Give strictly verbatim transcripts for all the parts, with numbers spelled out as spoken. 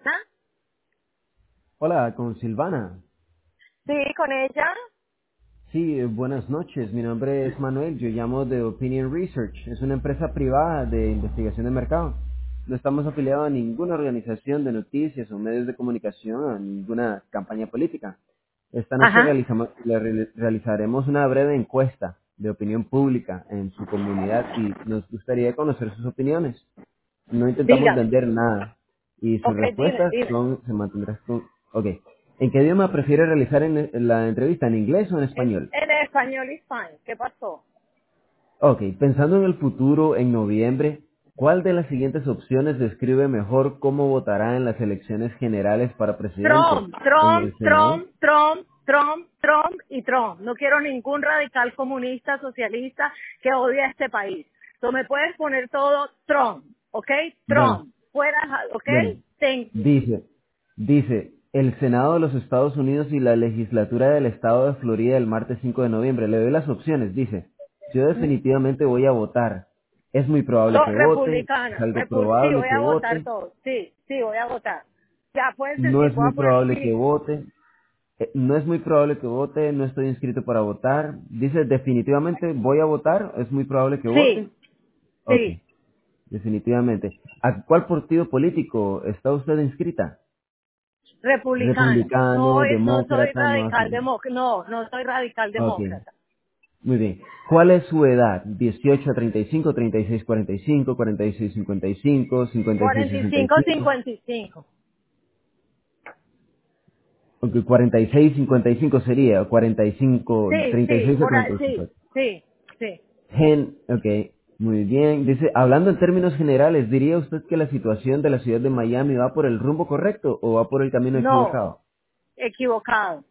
¿Ah? Hola, con Silvana. Sí, con ella. Sí, eh, buenas noches. Mi nombre es Manuel. Yo llamo de Opinion Research. Es una empresa privada de investigación de mercado. No estamos afiliados a ninguna organización de noticias o medios de comunicación, a ninguna campaña política. Esta noche Ajá. realizamos- le reali- realizaremos una breve encuesta de opinión pública en su comunidad y nos gustaría conocer sus opiniones. No intentamos Dígame. vender nada. Y sus Ok, dime, respuestas dime. son, se mantendrán con... Ok. ¿En qué idioma prefiere realizar en, en la entrevista? ¿En inglés o en En, español? en español is fine. ¿Qué pasó? Ok. Pensando en el futuro, en noviembre, ¿cuál de las siguientes opciones describe mejor cómo votará en las elecciones generales para presidente Trump, en Trump, el Senado? Trump, Trump, Trump, Trump y Trump. No quiero ningún radical comunista, socialista que odie a este país. Tú me puedes poner todo Trump, ¿ok? Bueno, Trump. Fuera, ¿ok? bueno. Thank you. Dice, dice, el Senado de los Estados Unidos y la legislatura del estado de Florida el martes cinco de noviembre. Le doy las opciones. Dice, yo definitivamente voy a votar. Es muy probable So, que vote. Es republicana. algo Repu- sí, probable voy que a votar vote. todo. Sí, sí, voy a votar. Ya puedes No decir, es voy a muy poner probable que sí. vote. Eh, No es muy probable que vote. No estoy inscrito para votar. Dice, definitivamente voy a votar. Es muy probable que Sí, vote. Ok, sí. definitivamente. ¿A cuál partido político está usted inscrita? Republicana. No, Republicano, es- no soy demócrata, no radical afiliado. demócrata. No, no soy radical Ok, demócrata. muy bien. ¿Cuál es su edad? Dieciocho a treinta y cinco, treinta y seis a cuarenta y cinco, cuarenta y seis a cincuenta y cinco, cincuenta y seis a cuarenta y sesenta y cinco, cinco, cincuenta y cinco. ok, cuarenta y seis a cincuenta y cinco sería, cuarenta y cinco, Sí, sí, treinta y seis a por ahí, treinta y cinco. sí, sí, sí. Gen, ok, muy bien. Dice, hablando en términos generales, ¿diría usted que la situación de la ciudad de Miami va por el rumbo correcto o va por el camino No, equivocado? equivocado.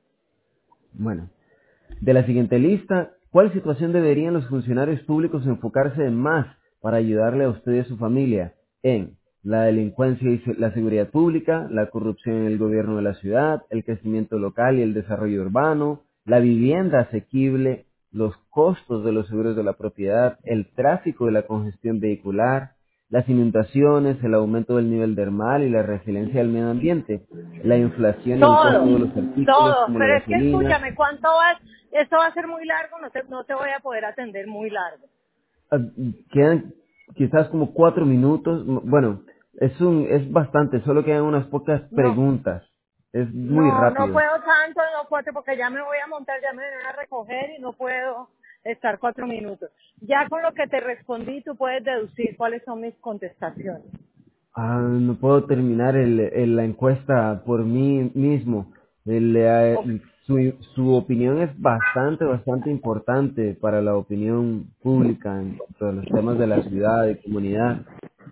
Bueno, de la siguiente lista, ¿cuál situación deberían los funcionarios públicos enfocarse en más para ayudarle a usted y a su familia? En la delincuencia y se- la seguridad pública, la corrupción en el gobierno de la ciudad, el crecimiento local y el desarrollo urbano, la vivienda asequible, los costos de los seguros de la propiedad, el tráfico y la congestión vehicular, las inundaciones, el aumento del nivel del mar y la resiliencia del medio ambiente, la inflación y el costo Todo, de los artículos todo. como la Pero es que gasolina. escúchame, ¿cuánto vas? Esto va a ser muy largo, no te, no te voy a poder atender muy largo. Ah, quedan quizás como cuatro minutos. M- Bueno, es un, es bastante, solo quedan unas pocas No, preguntas. Es muy no, no rápido. puedo tanto, no puedo, porque ya me voy a montar, ya me van a recoger y no puedo estar cuatro minutos. Ya con lo que te respondí, tú puedes deducir cuáles son mis contestaciones. Ah, no puedo terminar el, el- la encuesta por mí mismo. El, O- eh, su, su opinión es bastante, bastante importante para la opinión pública en cuanto a los temas de la ciudad y comunidad.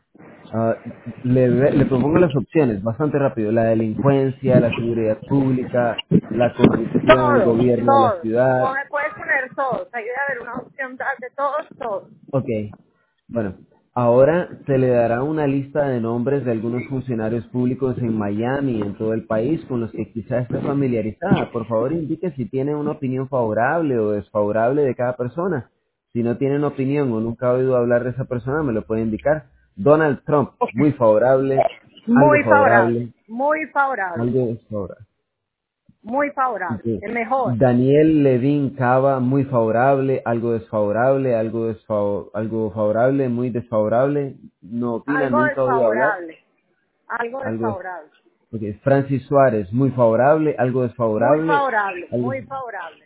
Ah, le, le propongo las opciones bastante rápido. La delincuencia, la seguridad pública, la corrupción en el Todo, gobierno de la todo. O ciudad. me puedes poner todos. Ahí debe haber una opción de todos, todos. Ok, bueno, ahora se le dará una lista de nombres de algunos funcionarios públicos en Miami y en todo el país con los que quizá esté familiarizada. Por favor, indique si tiene una opinión favorable o desfavorable de cada persona. Si no tiene una opinión o nunca ha oído hablar de esa persona, me lo puede indicar. Donald Trump, Ok. muy favorable, algo Muy favorable, favorable, muy favorable, algo desfavorable. muy favorable. Ok. El mejor. Daniel Levin Cava, muy favorable, algo desfavorable, algo desfavo- algo favorable, muy desfavorable, no opina, Algo nunca ha oído hablar, desfavorable, algo algo des- desfavorable. ok. Francis Suárez, muy favorable, algo Muy desfavorable, favorable, algo muy favorable.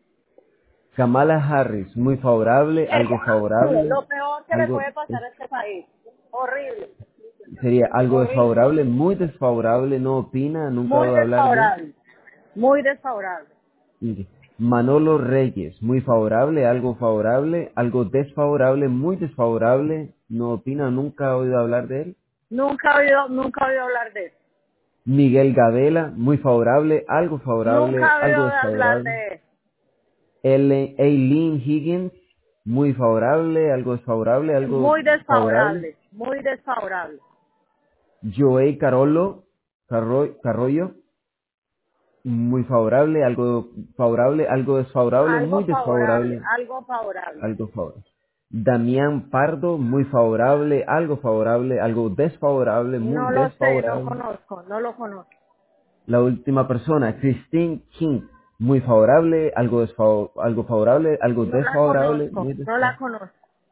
Kamala Harris, muy favorable, algo Es favorable, lo peor que le algo puede pasar a este país. Horrible, sería algo horrible. desfavorable, muy desfavorable, no opina, nunca ha Muy oído hablar de. desfavorable, muy desfavorable. Mire, Manolo Reyes, muy favorable, algo favorable, algo desfavorable, muy desfavorable, no opina, nunca ha oído hablar de él. Nunca he oído, nunca he oído hablar de eso. Miguel Gabela, muy favorable, algo favorable, Nunca he oído algo hablar desfavorable. de eso. Ele- Eileen Higgins, muy favorable, algo desfavorable, algo Muy favorable. desfavorable, muy desfavorable. Joey Carollo, Carro- Carrollo, muy favorable, algo favorable, algo desfavorable, muy Algo favorable, desfavorable, algo favorable. algo favorable. Damián Pardo, muy favorable, algo favorable, algo desfavorable, muy No lo sé, no desfavorable. conozco, no lo conozco. La última persona, Christine King, muy favorable, algo desfav- algo favorable, algo No la desfavorable, conozco, muy no desfavorable. la conozco.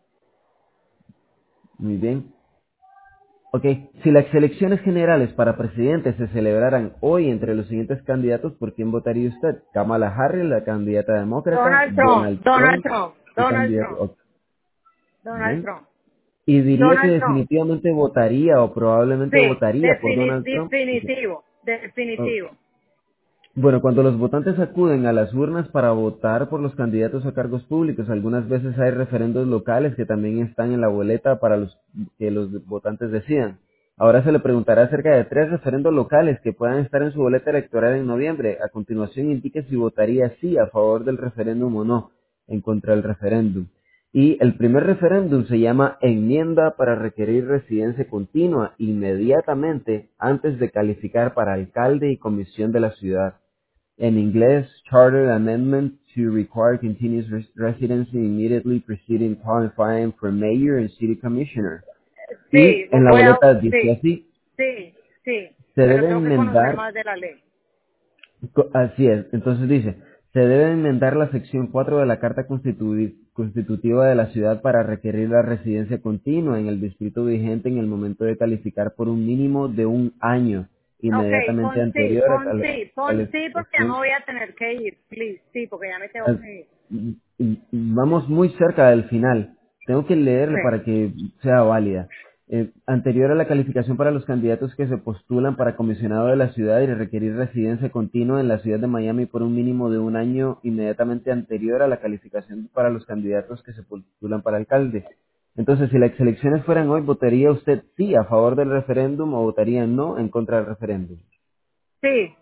Muy bien. Ok, si las elecciones generales para presidente se celebraran hoy entre los siguientes candidatos, ¿por quién votaría usted? Kamala Harris, la candidata demócrata, Donald Trump, Donald Donald Trump, Trump, el Donald candidato. Trump, Ok, Donald bien. Trump, Y diría que Donald Trump. definitivamente votaría o probablemente Sí, votaría por defini- Donald Trump. Ok. definitivo, Oh, definitivo. bueno, cuando los votantes acuden a las urnas para votar por los candidatos a cargos públicos, algunas veces hay referendos locales que también están en la boleta para los que los votantes decidan. Ahora se le preguntará acerca de tres referendos locales que puedan estar en su boleta electoral en noviembre. A continuación indique si votaría sí a favor del referéndum o no en contra del referéndum. Y el primer referéndum se llama enmienda para requerir residencia continua inmediatamente antes de calificar para alcalde y comisión de la ciudad. En inglés, Charter Amendment to require continuous res- residency immediately preceding qualifying for mayor and city commissioner. Y Sí, en la voy a, boleta dice sí, así, sí, sí, se pero debe tengo que conocer enmendar, más de la ley. co- así es, entonces dice, se debe enmendar la sección cuatro de la Carta Constitu- Constitutiva de la ciudad para requerir la residencia continua en el distrito vigente en el momento de calificar por un mínimo de un año Ok, inmediatamente pon sí, anterior a pon la sí, pon sí, porque ya me calificación. voy a tener que ir, please, sí, porque ya me tengo Ah, que ir. y- y- y Vamos muy cerca del final. Tengo que leerle Sí. para que sea válida. Eh, anterior a la calificación para los candidatos que se postulan para comisionado de la ciudad y requerir residencia continua en la ciudad de Miami por un mínimo de un año inmediatamente anterior a la calificación para los candidatos que se postulan para alcalde. Entonces, si las elecciones fueran hoy, ¿votaría usted sí a favor del referéndum o votaría no en contra del referéndum? Sí,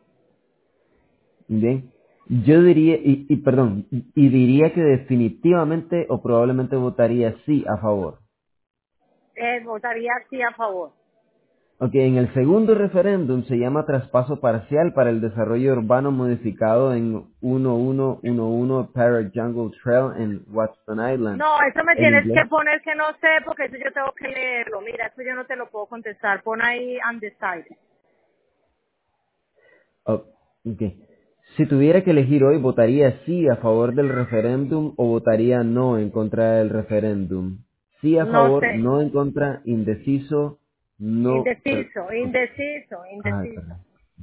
Bien, yo diría, y, y perdón, y, y diría que definitivamente o probablemente votaría sí a favor. eh, votaría sí a favor. Ok, en el segundo referéndum se llama traspaso parcial para el desarrollo urbano modificado en mil ciento once Parrot Jungle Trail en Watson Island. No, eso me En tienes inglés. que poner que no sé, porque eso yo tengo que leerlo. Mira, eso yo no te lo puedo contestar. Pon ahí undecided. Oh, ok. Si tuviera que elegir hoy, ¿votaría sí a favor del referéndum o votaría no en contra del referéndum? Sí a No favor, sé. no en contra, indeciso, no. per- Indeciso, ok. indeciso, Ah, indeciso. perdón.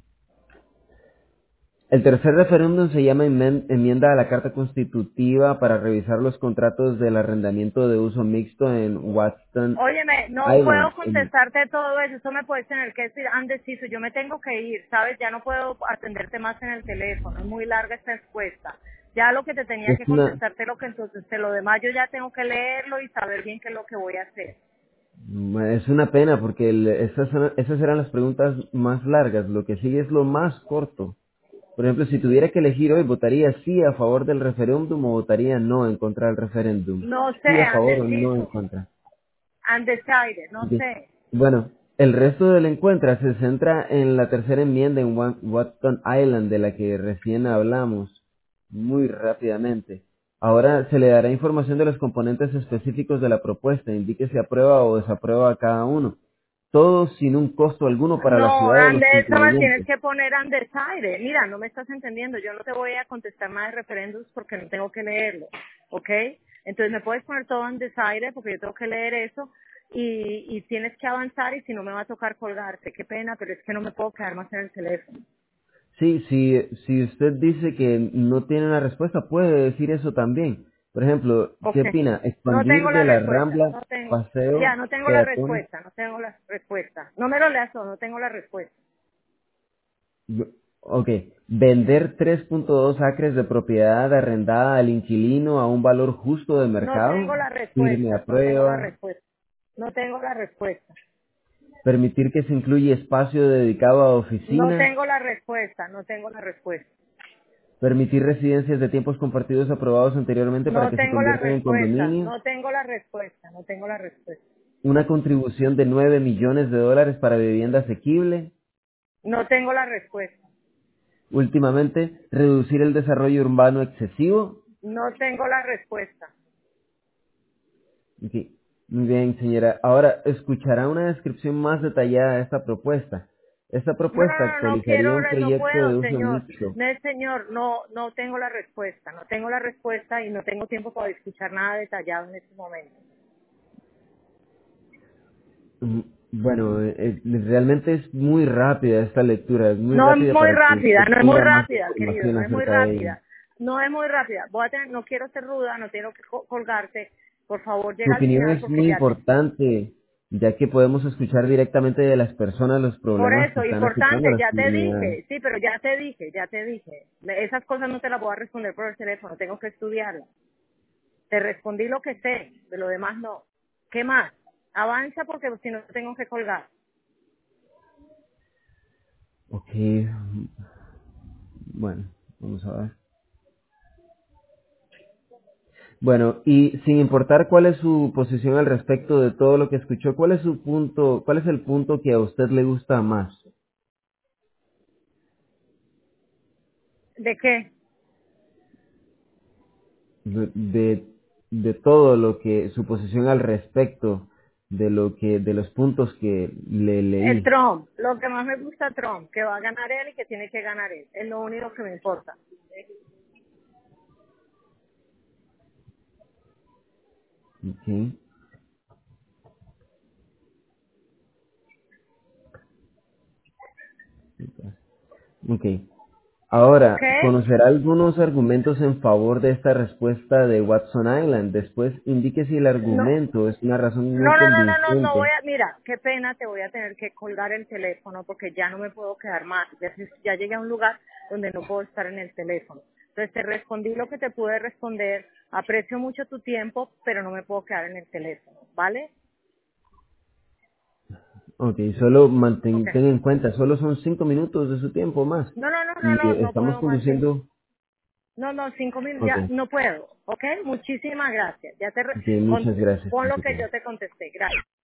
El tercer referéndum se llama enmen- enmienda a la Carta Constitutiva para revisar los contratos del arrendamiento de uso mixto en Watson Óyeme, no Island. puedo En- contestarte todo eso. Eso me puedes tener que decir indeciso. Yo me tengo que ir, ¿sabes? Ya no puedo atenderte más en el teléfono. Es muy larga esta respuesta. Ya lo que te tenía es que una, contestarte, lo que entonces, de lo demás yo ya tengo que leerlo y saber bien qué es lo que voy a hacer. es una pena porque el- esas, son- esas eran las preguntas más largas. Lo que sigue es lo más corto. Por ejemplo, si tuviera que elegir hoy, ¿votaría sí a favor del referéndum o votaría no en contra del referéndum? No sé, Sí a favor o no en indeciso. contra. Undecided, no Ok. sé. Bueno, el resto del encuentro se centra en la tercera enmienda en Wa- Watson Island, de la que recién hablamos muy rápidamente. Ahora se le dará información de los componentes específicos de la propuesta, indique si aprueba o desaprueba a cada uno. Todo sin un costo alguno para la No, ciudad o los ande, eso me tienes contribuyentes. que poner undecided. Mira, no me estás entendiendo. Yo no te voy a contestar más de referéndums porque no tengo que leerlo, ¿ok? Entonces me puedes poner todo undecided porque yo tengo que leer eso y, y tienes que avanzar y si no me va a tocar colgarte. Qué pena, pero es que no me puedo quedar más en el teléfono. Sí, si, si usted dice que no tiene una respuesta, puede decir eso también. Por ejemplo, ¿qué Ok. opina? No tengo Expandir la de la respuesta. Rambla, No tengo. Ya, paseo, no tengo la peatones. respuesta. No tengo la respuesta. No me lo leas todo, no tengo la respuesta. Ok, vender tres punto dos acres de propiedad arrendada al inquilino a un valor justo de No mercado, tengo la firme respuesta. a No tengo la prueba, respuesta. No tengo la respuesta. permitir que se incluya espacio dedicado a No oficina, tengo la respuesta, no tengo la respuesta. permitir residencias de tiempos compartidos aprobados anteriormente para No que se tengo la conviertan en respuesta, condominio, no tengo la respuesta, no tengo la respuesta. una contribución de nueve millones de dólares para vivienda asequible, No tengo la respuesta. últimamente, reducir el desarrollo urbano excesivo, No tengo la respuesta. Ok, muy bien, señora. Ahora, escuchará una descripción más detallada de esta propuesta. Esta No, propuesta no, no, no actualizaría quiero, un re- no proyecto de puedo, uso señor. mixto. No, señor, no, no tengo la respuesta, no tengo la respuesta y no tengo tiempo para escuchar nada detallado en este momento. Mm, Bueno, eh, eh, realmente es muy rápida esta lectura, es muy No es rápida muy para que rápida, usted no es muy tenga más rápida, querido, información no es muy acerca de ella. rápida, no es muy rápida. Voy a tener, no quiero ser ruda, no quiero que co- colgarte. Por favor, Su llega al opinión final es porque muy ya te, importante, ya que podemos escuchar directamente de las personas los por problemas que eso, están afectando a importante, las ya te comunidades. dije, sí, pero ya te dije, ya te dije. Me- Esas cosas no te las voy a responder por el teléfono, tengo que estudiarlas. Te respondí lo que sé, de lo demás no. ¿Qué más? Avanza porque si no tengo que colgar. Ok, bueno, vamos a ver. Bueno, y sin importar cuál es su posición al respecto de todo lo que escuchó, ¿cuál es su punto, cuál es el punto que a usted le gusta más ¿De qué? de, de, de todo lo que, su posición al respecto de lo que, de los puntos que le El leí? Trump. Lo que más me gusta Trump, que va a ganar él y que tiene que ganar él. Es lo único que me importa. Okay. Ok. ¿Ok? Ahora, conocerá algunos argumentos en favor de esta respuesta de Watson Island. Después indique si el No, argumento es una razón muy no, no, no, no, no, no voy convincente. a, mira, qué pena, te voy a tener que colgar el teléfono porque ya no me puedo quedar más. Ya, ya llegué a un lugar donde no puedo estar en el teléfono. Entonces te respondí lo que te pude responder. Aprecio mucho tu tiempo, pero no me puedo quedar en el teléfono, ¿vale? Ok, solo Ok. mantén ten en cuenta, solo son cinco minutos de su tiempo más. No, no, no, no, Y no, eh, no estamos puedo más. de- conduciendo. No, no, cinco mil, Ok, ya no puedo, ¿ok? Muchísimas gracias. Ya te, re- ok, con, muchas gracias pon por lo su que tiempo. yo te contesté. Gracias.